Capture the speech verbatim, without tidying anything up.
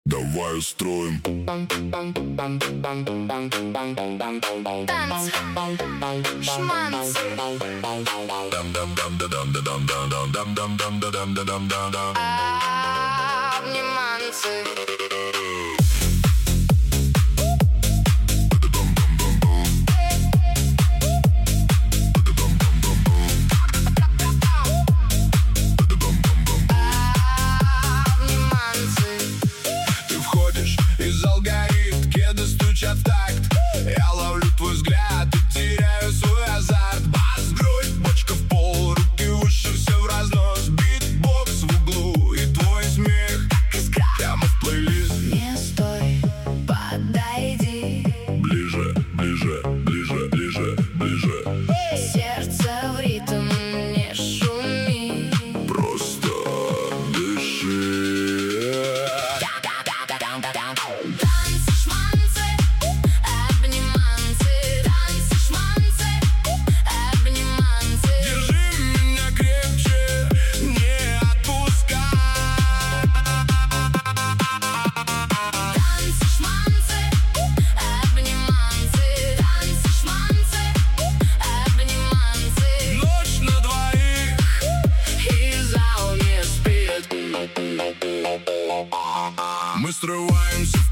Давай устроим танцы, шманцы, обниманцы. И зал горит, кеды стучат в такт. Я ловлю твой взгляд и теряю свой азарт. Бас, грудь, бочка в пол, руки, уши, все в разнос. Битбокс в углу и твой смех прямо в плейлист. Не стой, подойди Ближе, ближе, ближе, ближе, ближе. Сердце в ритм, не шуми. Просто дыши. Танцы, шманцы, обниманцы. Танцы, шманцы, обниманцы. Держи меня крепче, не отпускай. Танцы, шманцы, обниманцы. Танцы, шманцы, обниманцы. Ночь на двоих, И зал не спит. мы срываемся